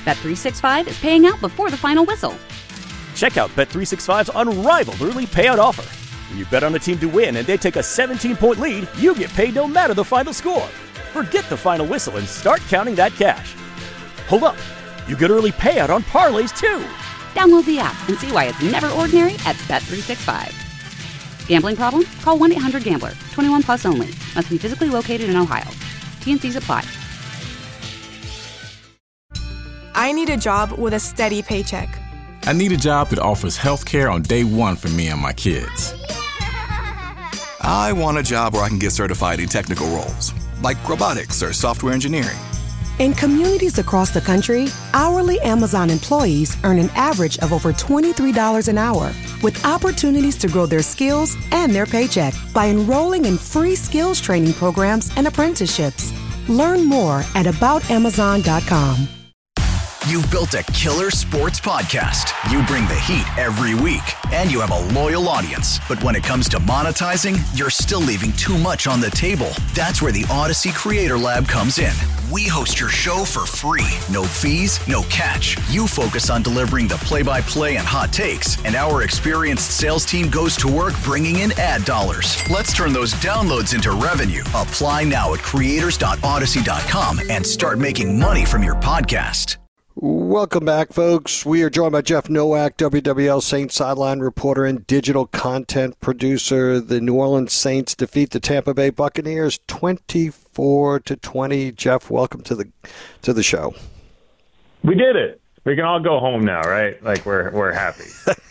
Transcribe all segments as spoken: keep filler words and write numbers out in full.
Bet three sixty-five is paying out before the final whistle. Check out Bet three sixty-five's unrivaled early payout offer. When you bet on a team to win and they take a seventeen-point lead, you get paid no matter the final score. Forget the final whistle and start counting that cash. Hold up. You get early payout on parlays, too. Download the app and see why it's never ordinary at Bet three sixty-five. Gambling problem? Call one eight hundred gambler. twenty-one plus only. Must be physically located in Ohio. T N Cs apply. I need a job with a steady paycheck. I need a job that offers health care on day one for me and my kids. I want a job where I can get certified in technical roles, like robotics or software engineering. In communities across the country, hourly Amazon employees earn an average of over twenty-three dollars an hour, with opportunities to grow their skills and their paycheck by enrolling in free skills training programs and apprenticeships. Learn more at about amazon dot com. You've built a killer sports podcast. You bring the heat every week, and you have a loyal audience. But when it comes to monetizing, you're still leaving too much on the table. That's where the Odyssey Creator Lab comes in. We host your show for free. No fees, no catch. You focus on delivering the play-by-play and hot takes, and our experienced sales team goes to work bringing in ad dollars. Let's turn those downloads into revenue. Apply now at creators dot odyssey dot com and start making money from your podcast. Welcome back, folks. We are joined by Jeff Nowak, W W L Saints sideline reporter and digital content producer. The New Orleans Saints defeat the Tampa Bay Buccaneers twenty-four to twenty. Jeff, welcome to the to the show. We did it. We can all go home now, right? Like we're we're happy.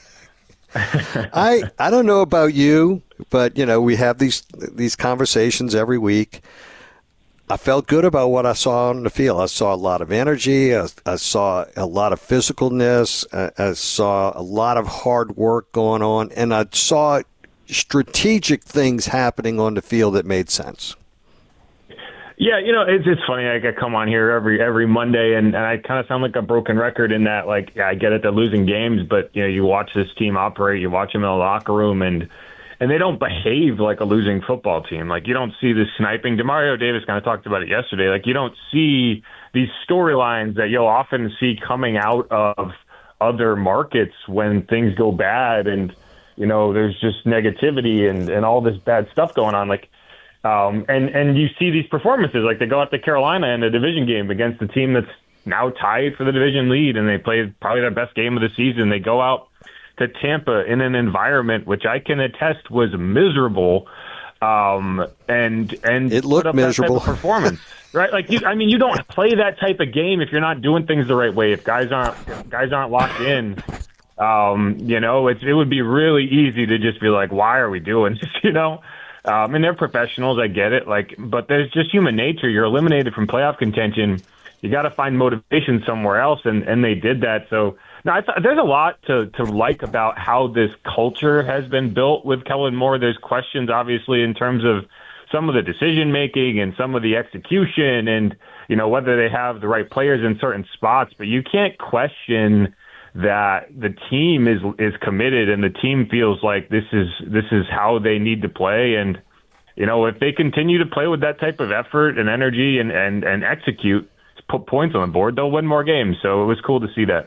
I I don't know about you, but you know, we have these these conversations every week. I felt good about what I saw on the field. I saw a lot of energy. I, I saw a lot of physicalness. I, I saw a lot of hard work going on. And I saw strategic things happening on the field that made sense. Yeah, you know, it's it's funny. Like, I come on here every every Monday, and, and I kind of sound like a broken record in that, like, yeah, I get it, they're losing games, but, you know, you watch this team operate, you watch them in the locker room, and And they don't behave like a losing football team. Like, you don't see the sniping. DeMario Davis kind of talked about it yesterday. Like, you don't see these storylines that you'll often see coming out of other markets when things go bad and, you know, there's just negativity and, and all this bad stuff going on. Like, um, and, and you see these performances. Like, they go out to Carolina in a division game against a team that's now tied for the division lead, and they played probably their best game of the season. They go out to Tampa in an environment which I can attest was miserable, um, and and it looked put up miserable that type of performance, right? Like, you, I mean, you don't play that type of game if you're not doing things the right way. If guys aren't if guys aren't locked in, um, you know, it it would be really easy to just be like, why are we doing this? You know, um, and they're professionals, I get it. Like, but there's just human nature. You're eliminated from playoff contention. You got to find motivation somewhere else, and and they did that. So. Now, I th- there's a lot to, to like about how this culture has been built with Kellen Moore. There's questions, obviously, in terms of some of the decision-making and some of the execution and, you know, whether they have the right players in certain spots. But you can't question that the team is is committed and the team feels like this is this is how they need to play. And, you know, if they continue to play with that type of effort and energy and, and, and execute, put points on the board, they'll win more games. So it was cool to see that.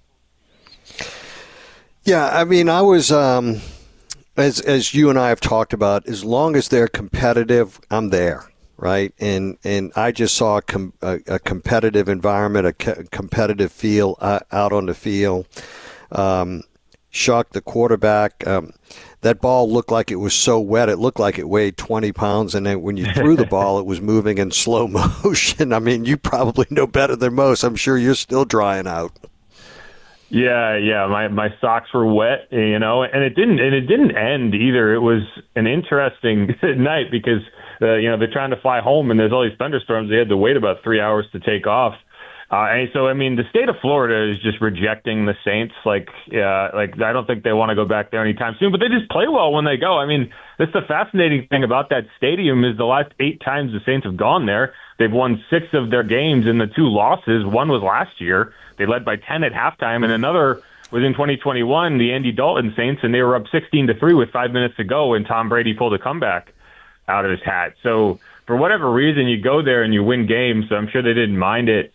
Yeah, I mean, I was, um, as as you and I have talked about, as long as they're competitive, I'm there, right? And and I just saw a, com- a, a competitive environment, a co- competitive feel uh, out on the field. Um, Shocked the quarterback. Um, that ball looked like it was so wet, it looked like it weighed twenty pounds, and then when you threw the ball, it was moving in slow motion. I mean, you probably know better than most. I'm sure you're still drying out. Yeah, yeah, my my socks were wet, you know, and it didn't and it didn't end either. It was an interesting night because uh, you know, they're trying to fly home and there's all these thunderstorms. They had to wait about three hours to take off. Uh, and so, I mean, the state of Florida is just rejecting the Saints. Like, yeah, like I don't think they want to go back there anytime soon. But they just play well when they go. I mean, that's the fascinating thing about that stadium is the last eight times the Saints have gone there, they've won six of their games, and the two losses, one was last year. They led by ten at halftime, and another was in twenty twenty-one, the Andy Dalton Saints, and they were up sixteen to three with five minutes to go, and Tom Brady pulled a comeback out of his hat. So for whatever reason, you go there and you win games. So I'm sure they didn't mind it.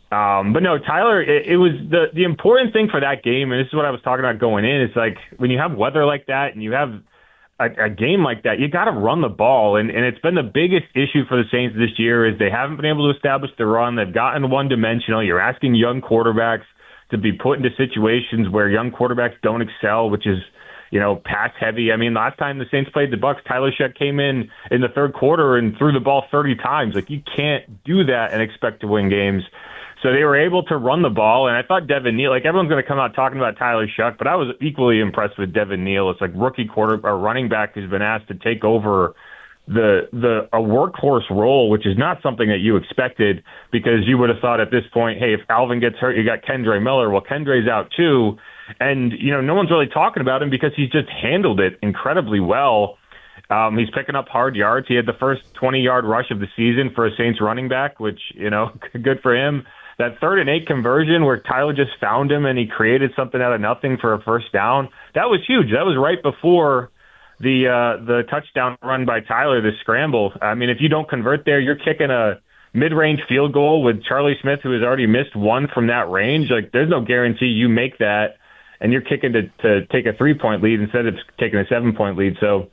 Um, but no, Tyler, it, it was the, the important thing for that game, and this is what I was talking about going in, it's like when you have weather like that and you have a, a game like that, you got to run the ball. And, and it's been the biggest issue for the Saints this year is they haven't been able to establish the run. They've gotten one-dimensional. You're asking young quarterbacks to be put into situations where young quarterbacks don't excel, which is, you know, pass heavy. I mean, last time the Saints played the Bucs, Tyler Sheck came in in the third quarter and threw the ball thirty times. Like, you can't do that and expect to win games. So they were able to run the ball, and I thought Devin Neal, like everyone's going to come out talking about Tyler Shuck, but I was equally impressed with Devin Neal. It's like rookie quarter or running back who's been asked to take over the the a workhorse role, which is not something that you expected because you would have thought at this point, hey, if Alvin gets hurt, you got Kendre Miller. Well, Kendre's out too, and you know no one's really talking about him because he's just handled it incredibly well. Um, he's picking up hard yards. He had the first twenty-yard rush of the season for a Saints running back, which, you know, good for him. That third and eight conversion where Tyler just found him and he created something out of nothing for a first down, that was huge. That was right before the uh, the touchdown run by Tyler, the scramble. I mean, if you don't convert there, you're kicking a mid-range field goal with Charlie Smith, who has already missed one from that range. Like, there's no guarantee you make that, and you're kicking to, to take a three-point lead instead of taking a seven-point lead. So,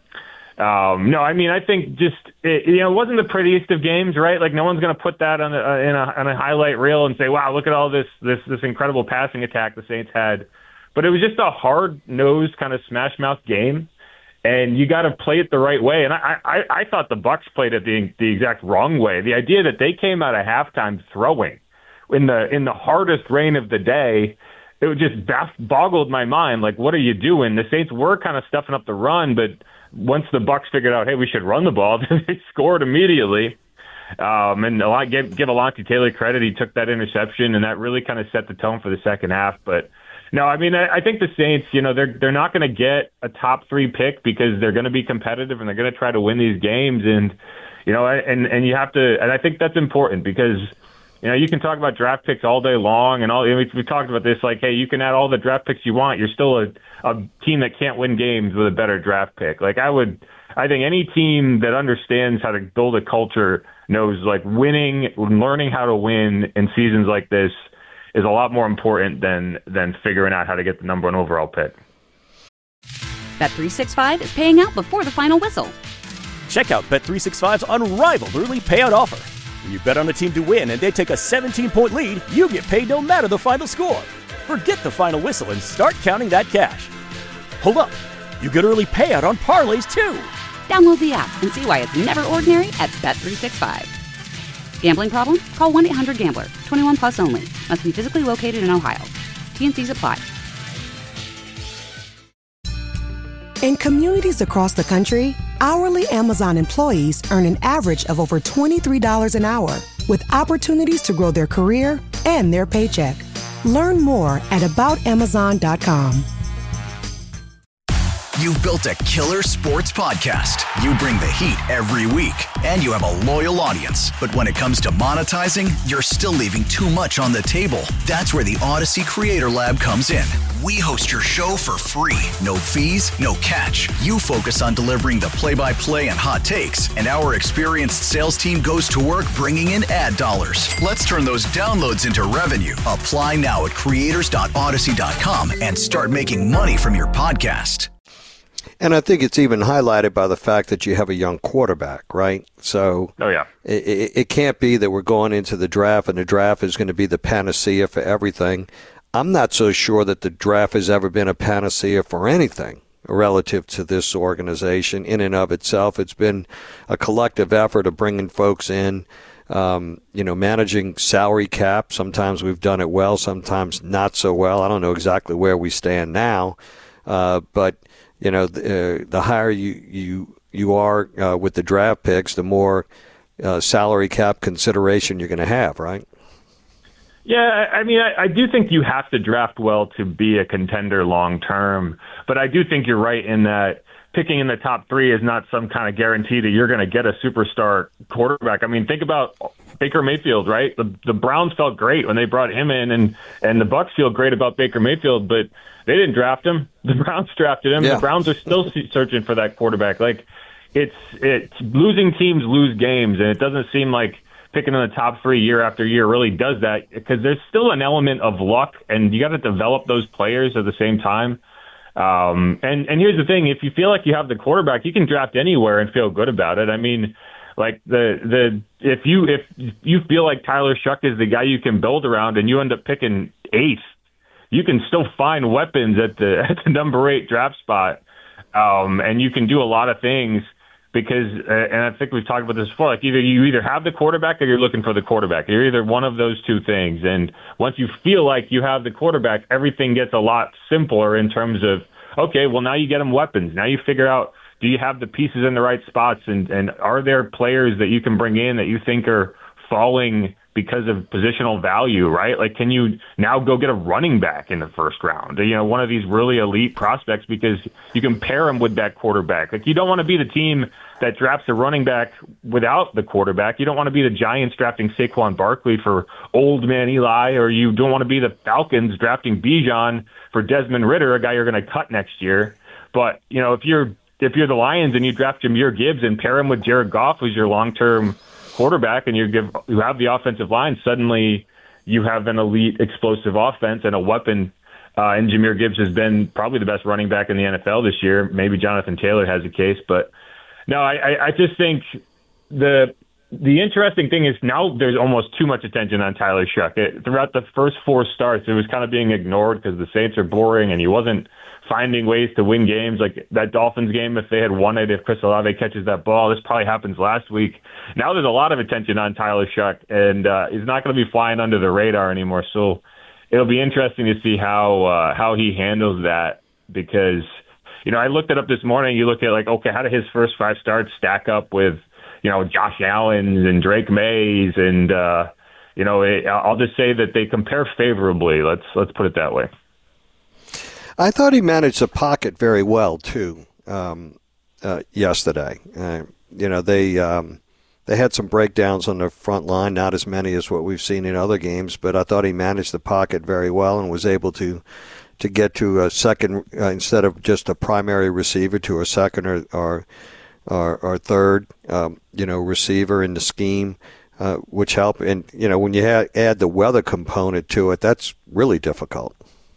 Um, no, I mean, I think just, it, you know, it wasn't the prettiest of games, right? Like, no one's going to put that on a, in a, on a highlight reel and say, wow, look at all this, this, this incredible passing attack the Saints had. But it was just a hard-nosed kind of smash-mouth game, and you got to play it the right way. And I, I, I thought the Bucs played it the, the exact wrong way. The idea that they came out of halftime throwing in the, in the hardest rain of the day, it just baff- boggled my mind. Like, what are you doing? The Saints were kind of stuffing up the run, but once the Bucs figured out, hey, we should run the ball, they scored immediately. Um, and a lot, give, give Alontae Taylor credit. He took that interception, and that really kind of set the tone for the second half. But, no, I mean, I, I think the Saints, you know, they're they're not going to get a top three pick because they're going to be competitive and they're going to try to win these games. And, you know, and, and you have to – and I think that's important because – you know, you can talk about draft picks all day long, and all. We, we talked about this, like, hey, you can add all the draft picks you want. You're still a, a team that can't win games with a better draft pick. Like, I would, I think any team that understands how to build a culture knows, like, winning, learning how to win in seasons like this is a lot more important than than figuring out how to get the number one overall pick. Bet three sixty-five is paying out before the final whistle. Check out Bet three sixty-five's unrivaled early payout offer. When you bet on a team to win and they take a seventeen-point lead, you get paid no matter the final score. Forget the final whistle and start counting that cash. Hold up. You get early payout on parlays, too. Download the app and see why it's never ordinary at Bet three sixty-five. Gambling problem? Call one eight hundred gambler. twenty-one plus only. Must be physically located in Ohio. T N Cs apply. In communities across the country, hourly Amazon employees earn an average of over twenty-three dollars an hour, with opportunities to grow their career and their paycheck. Learn more at about amazon dot com. You've built a killer sports podcast. You bring the heat every week, and you have a loyal audience. But when it comes to monetizing, you're still leaving too much on the table. That's where the Odyssey Creator Lab comes in. We host your show for free. No fees, no catch. You focus on delivering the play-by-play and hot takes, and our experienced sales team goes to work bringing in ad dollars. Let's turn those downloads into revenue. Apply now at creators dot odyssey dot com and start making money from your podcast. And I think it's even highlighted by the fact that you have a young quarterback, right? So oh, yeah. it, it, it can't be that we're going into the draft and the draft is going to be the panacea for everything. I'm not so sure that the draft has ever been a panacea for anything relative to this organization in and of itself. It's been a collective effort of bringing folks in, um, you know, managing salary cap. Sometimes we've done it well, sometimes not so well. I don't know exactly where we stand now, uh, but you know, the, uh, the higher you you you are uh, with the draft picks, the more uh, salary cap consideration you're going to have, right? Yeah, I mean, I, I do think you have to draft well to be a contender long term, but I do think you're right in that picking in the top three is not some kind of guarantee that you're going to get a superstar quarterback. I mean, think about Baker Mayfield, right? The the Browns felt great when they brought him in, and and the Bucs feel great about Baker Mayfield, but they didn't draft him. The Browns drafted him. Yeah. The Browns are still searching for that quarterback. Like, it's it's losing teams lose games, and it doesn't seem like picking in the top three year after year really does that, because there's still an element of luck, and you got to develop those players at the same time. Um, and, and here's the thing. If you feel like you have the quarterback, you can draft anywhere and feel good about it. I mean, like the the if you if you feel like Tyler Shough is the guy you can build around and you end up picking eighth, you can still find weapons at the at the number eight draft spot, um, and you can do a lot of things because. Uh, and I think we've talked about this before. Like either you either have the quarterback or you're looking for the quarterback. You're either one of those two things. And once you feel like you have the quarterback, everything gets a lot simpler in terms of okay, well now you get them weapons. Now you figure out. Do you have the pieces in the right spots, and, and are there players that you can bring in that you think are falling because of positional value, right? Like, can you now go get a running back in the first round? You know, one of these really elite prospects because you can pair him with that quarterback. Like, you don't want to be the team that drafts a running back without the quarterback. You don't want to be the Giants drafting Saquon Barkley for old man Eli, or you don't want to be the Falcons drafting Bijan for Desmond Ridder, a guy you're going to cut next year. But, you know, if you're If you're the Lions and you draft Jahmyr Gibbs and pair him with Jared Goff, who's your long-term quarterback, and you give you have the offensive line, suddenly you have an elite, explosive offense and a weapon. Uh, and Jahmyr Gibbs has been probably the best running back in the N F L this year. Maybe Jonathan Taylor has a case, but no, I, I, I just think the the interesting thing is now there's almost too much attention on Tyler Shough. It, throughout the first four starts, it was kind of being ignored because the Saints are boring and he wasn't finding ways to win games. Like that Dolphins game, if they had won it, if Chris Olave catches that ball, this probably happens last week. Now there's a lot of attention on Tyler Shough, and uh, he's not going to be flying under the radar anymore. So it'll be interesting to see how uh, how he handles that, because, you know, I looked it up this morning. You look at like, okay, how did his first five starts stack up with, you know, Josh Allen's and Drake May's, and uh, you know, it, I'll just say that they compare favorably. Let's let's put it that way. I thought he managed the pocket very well too um, uh, yesterday. Uh, you know, they um, they had some breakdowns on the front line, not as many as what we've seen in other games, but I thought he managed the pocket very well and was able to to get to a second uh, instead of just a primary receiver to a second or or, or, or third, um, you know, receiver in the scheme, uh, which helped. And you know, when you ha- add the weather component to it, that's really difficult.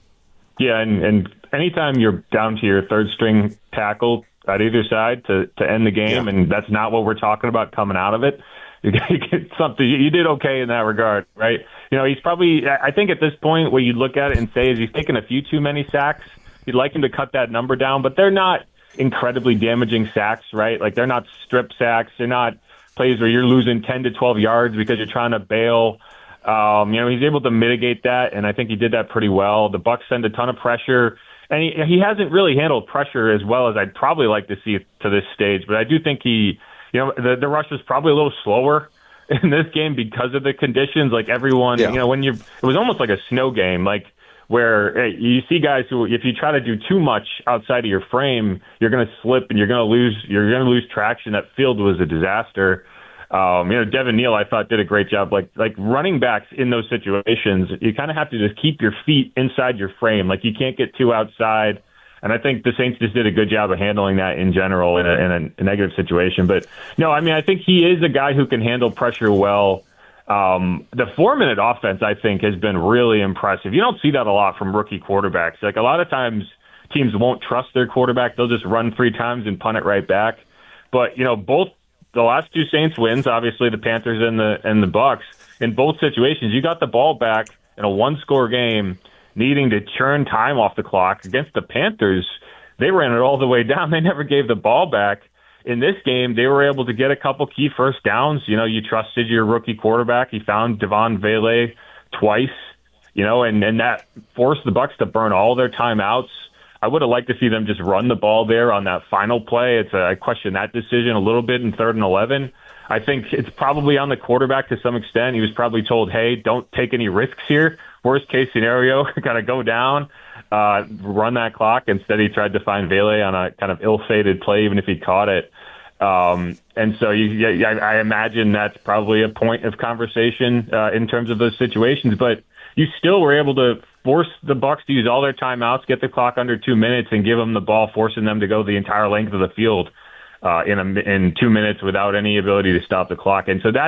Yeah, and, and anytime you're down to your third string tackle at either side to, to end the game, yeah. and that's not what we're talking about coming out of it, you get something. You did okay in that regard, right? You know, he's probably, I think at this point, what you look at it and say is he's taken a few too many sacks. You'd like him to cut that number down, but they're not incredibly damaging sacks, right? Like they're not strip sacks. They're not plays where you're losing ten to twelve yards because you're trying to bail. Um, you know, he's able to mitigate that, and I think he did that pretty well. The Bucs send a ton of pressure, and he, he hasn't really handled pressure as well as I'd probably like to see to this stage. But I do think he, you know, the, the rush was probably a little slower in this game because of the conditions. Like everyone, yeah. you know, when you, it was almost like a snow game, like where hey, you see guys who, if you try to do too much outside of your frame, you're going to slip and you're going to lose, you're going to lose traction. That field was a disaster. Um, you know, Devin Neal, I thought, did a great job. Like, like running backs in those situations, you kind of have to just keep your feet inside your frame. Like, you can't get too outside. And I think the Saints just did a good job of handling that in general in a, in a negative situation. But, no, I mean, I think he is a guy who can handle pressure well. Um, the four-minute offense, I think, has been really impressive. You don't see that a lot from rookie quarterbacks. Like, a lot of times teams won't trust their quarterback. They'll just run three times and punt it right back. But, you know, both the last two Saints wins, obviously the Panthers and the and the Bucs, in both situations, you got the ball back in a one-score game, needing to churn time off the clock. Against the Panthers, they ran it all the way down. They never gave the ball back. In this game, they were able to get a couple key first downs. You know, you trusted your rookie quarterback. He found Devon Vele twice, you know, and, and that forced the Bucs to burn all their timeouts. I would have liked to see them just run the ball there on that final play. It's a, I question that decision a little bit in third and eleven. I think it's probably on the quarterback to some extent. He was probably told, hey, don't take any risks here. Worst case scenario, got to go down, uh, run that clock. Instead, he tried to find Vele on a kind of ill-fated play, even if he caught it. Um, and so you, yeah, I, I imagine that's probably a point of conversation uh, in terms of those situations. But you still were able to force the Bucs to use all their timeouts, get the clock under two minutes, and give them the ball, forcing them to go the entire length of the field uh, in a, in two minutes without any ability to stop the clock. And so that's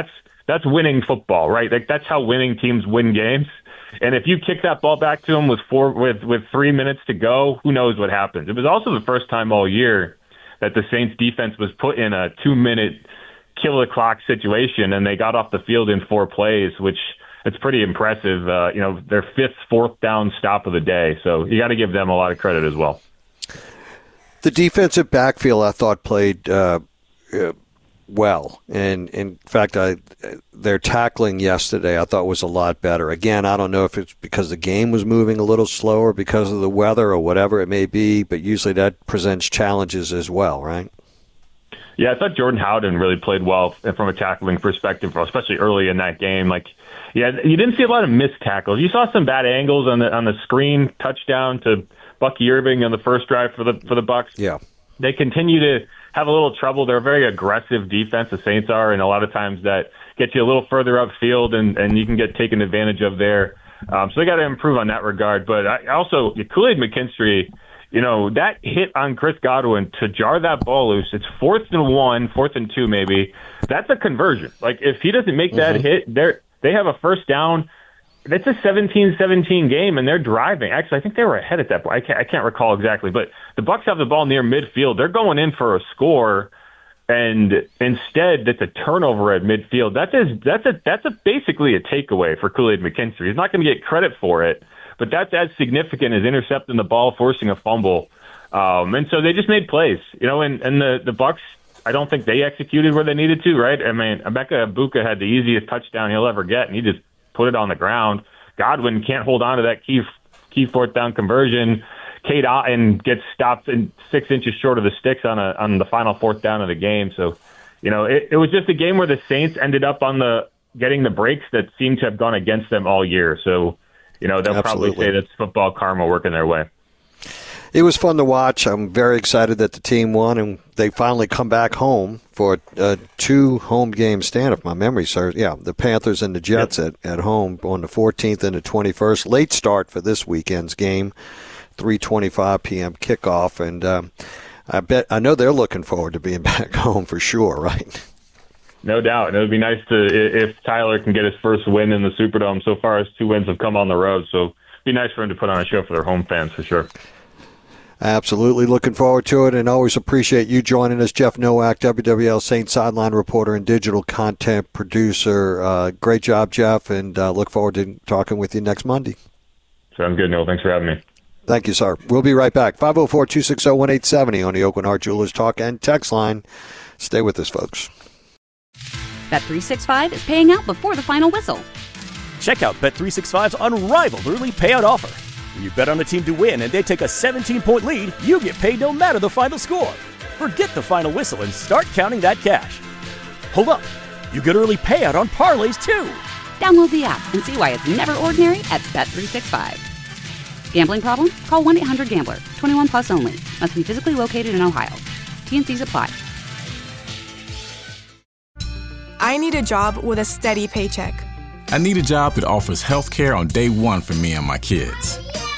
that's winning football, right? Like that's how winning teams win games. And if you kick that ball back to them with four with with three minutes to go, who knows what happens? It was also the first time all year that the Saints defense was put in a two minute kill the clock situation, and they got off the field in four plays, which it's pretty impressive. Uh, you know, their fifth fourth down stop of the day. So you got to give them a lot of credit as well. The defensive backfield, I thought, played uh, uh, well. And in fact, I, their tackling yesterday I thought was a lot better. Again, I don't know if it's because the game was moving a little slower because of the weather or whatever it may be, but usually that presents challenges as well, right? Yeah, I thought Jordan Howden really played well from a tackling perspective, especially early in that game. Like, yeah, you didn't see a lot of missed tackles. You saw some bad angles on the on the screen touchdown to Bucky Irving on the first drive for the for the Bucs. Yeah, they continue to have a little trouble. They're a very aggressive defense, the Saints are, and a lot of times that gets you a little further upfield, and, and you can get taken advantage of there. Um, so they got to improve on that regard. But I also, Kool-Aid McKinstry, you know, that hit on Chris Godwin to jar that ball loose. It's fourth and one, fourth and two maybe. That's a conversion. Like if he doesn't make that mm-hmm. hit, they they have a first down. It's a seventeen seventeen game, and they're driving. Actually, I think they were ahead at that point. I can't, I can't recall exactly, but the Bucs have the ball near midfield. They're going in for a score, and instead, it's a turnover at midfield. That is that's a that's a basically a takeaway for Kool-Aid McKinstry. He's not going to get credit for it, but that's as significant as intercepting the ball, forcing a fumble. Um, and so they just made plays, you know. And, and the the Bucs, I don't think they executed where they needed to. Right? I mean, Emeka Egbuka had the easiest touchdown he'll ever get, and he just put it on the ground. Godwin can't hold on to that key key fourth down conversion. Cade Otton gets stopped in six inches short of the sticks on a on the final fourth down of the game. So, you know, it, it was just a game where the Saints ended up on the getting the breaks that seem to have gone against them all year. So, you know, they'll Absolutely. probably say that's football karma working their way. It was fun to watch. I'm very excited that the team won, and they finally come back home for a two home game stand, if my memory serves. Yeah, the Panthers and the Jets yep. at, at home on the fourteenth and the twenty-first. Late start for this weekend's game, three twenty-five p.m. kickoff, and um, I bet I know they're looking forward to being back home for sure, right? No doubt. And it would be nice to if Tyler can get his first win in the Superdome. So far, his two wins have come on the road, so it'd be nice for him to put on a show for their home fans for sure. Absolutely. Looking forward to it, and always appreciate you joining us. Jeff Nowak, W W L Saints sideline reporter and digital content producer. Uh, great job, Jeff, and uh, look forward to talking with you next Monday. Sounds good, Noel. Thanks for having me. Thank you, sir. We'll be right back. five oh four, two six oh, one eight seven oh on the Oakland Heart Jewelers Talk and Text line. Stay with us, folks. Bet three sixty-five is paying out before the final whistle. Check out Bet three sixty-five's unrivaled early payout offer. When you bet on a team to win and they take a seventeen-point lead, you get paid no matter the final score. Forget the final whistle and start counting that cash. Hold up. You get early payout on parlays, too. Download the app and see why it's never ordinary at Bet three sixty-five. Gambling problem? Call one eight hundred gambler. twenty-one plus only. Must be physically located in Ohio. T N Cs apply. I need a job with a steady paycheck. I need a job that offers health care on day one for me and my kids.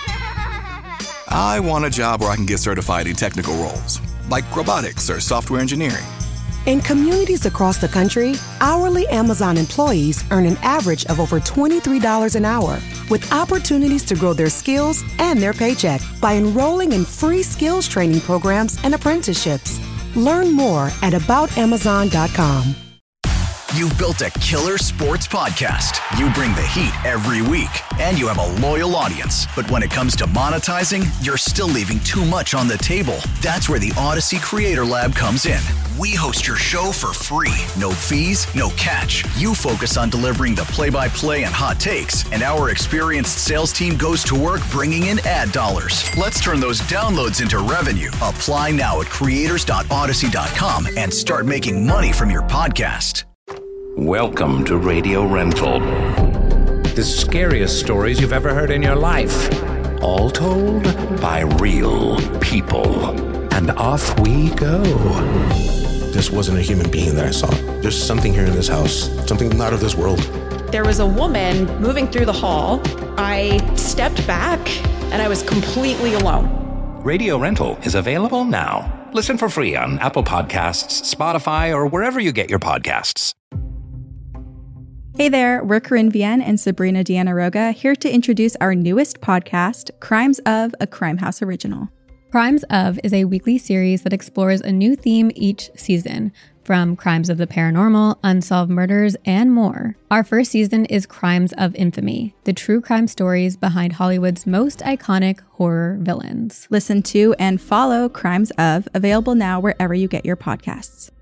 I want a job where I can get certified in technical roles, like robotics or software engineering. In communities across the country, hourly Amazon employees earn an average of over twenty-three dollars an hour, with opportunities to grow their skills and their paycheck by enrolling in free skills training programs and apprenticeships. Learn more at about amazon dot com. You've built a killer sports podcast. You bring the heat every week, and you have a loyal audience. But when it comes to monetizing, you're still leaving too much on the table. That's where the Odyssey Creator Lab comes in. We host your show for free. No fees, no catch. You focus on delivering the play-by-play and hot takes, and our experienced sales team goes to work bringing in ad dollars. Let's turn those downloads into revenue. Apply now at creators dot odyssey dot com and start making money from your podcast. Welcome to Radio Rental. The scariest stories you've ever heard in your life. All told by real people. And off we go. This wasn't a human being that I saw. There's something here in this house. Something not of this world. There was a woman moving through the hall. I stepped back and I was completely alone. Radio Rental is available now. Listen for free on Apple Podcasts, Spotify, or wherever you get your podcasts. Hey there, we're Corinne Vienne and Sabrina Deanna Roga, here to introduce our newest podcast, Crimes of, a Crime House original. Crimes of is a weekly series that explores a new theme each season, from crimes of the paranormal, unsolved murders, and more. Our first season is Crimes of Infamy, the true crime stories behind Hollywood's most iconic horror villains. Listen to and follow Crimes of, available now wherever you get your podcasts.